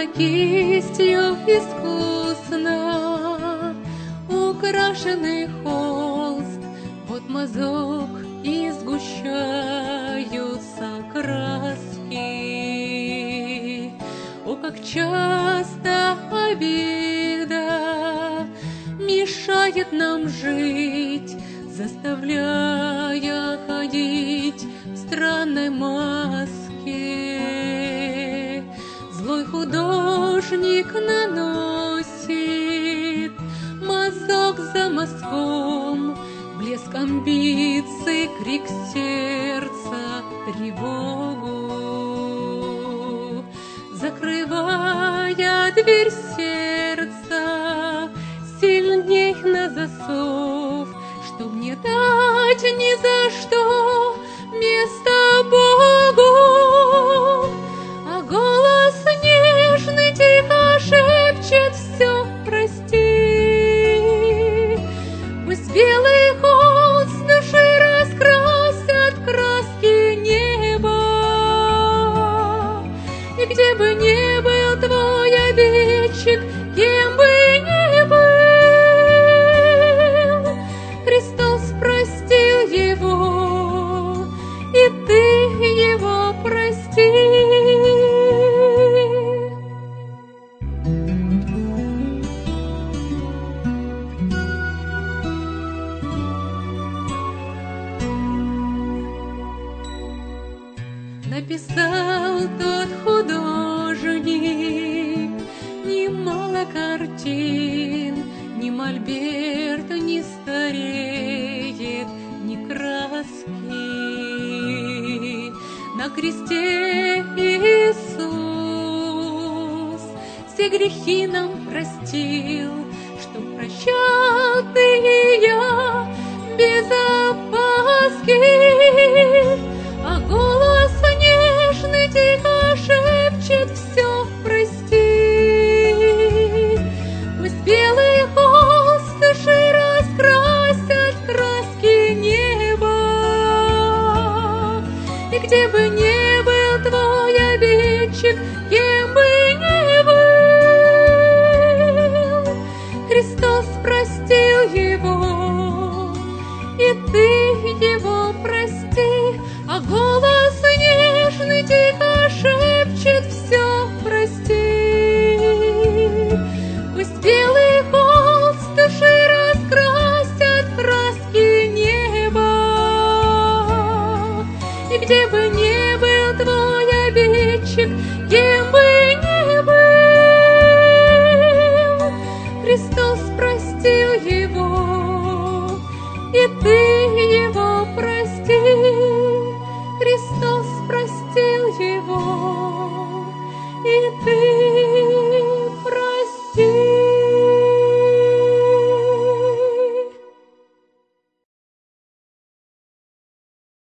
словно кистью искусно украшенный холст, вот мазок и сгущаются краски. О, как часто обида мешает нам жить, заставляя ходить в странной маске. Злой художник наносит мазок за мазком, блеск амбиций, крик сердца, тревогу. Закрывая дверь сердца сильней на засов, чтоб не дать ни за что место Богу. А голос нежный тихо шепчет: все прости. Пусть белый холст души раскрасят краски неба. И где бы ни был твой обидчик, кем бы ни был, Христос простил его, и ты его прости. Написал тот художник немало картин, ни мольберт не стареет, ни краски. На кресте Иисус все грехи нам простил, чтоб прощал ты и я без опаски. А голос нежный тихо шепчет: все прости. Пусть белый холст души раскрасят краски неба. И где бы ни был твой обидчик, кем бы ни был, Христос простил его, и ты его прости. А голос нежный тихо шепчет: все прости. Пусть белый холст души раскрасят краски неба. И где бы ни был твой обидчик, кем бы ни был, Христос простил его, и ты его прости. Христос простил его, и ты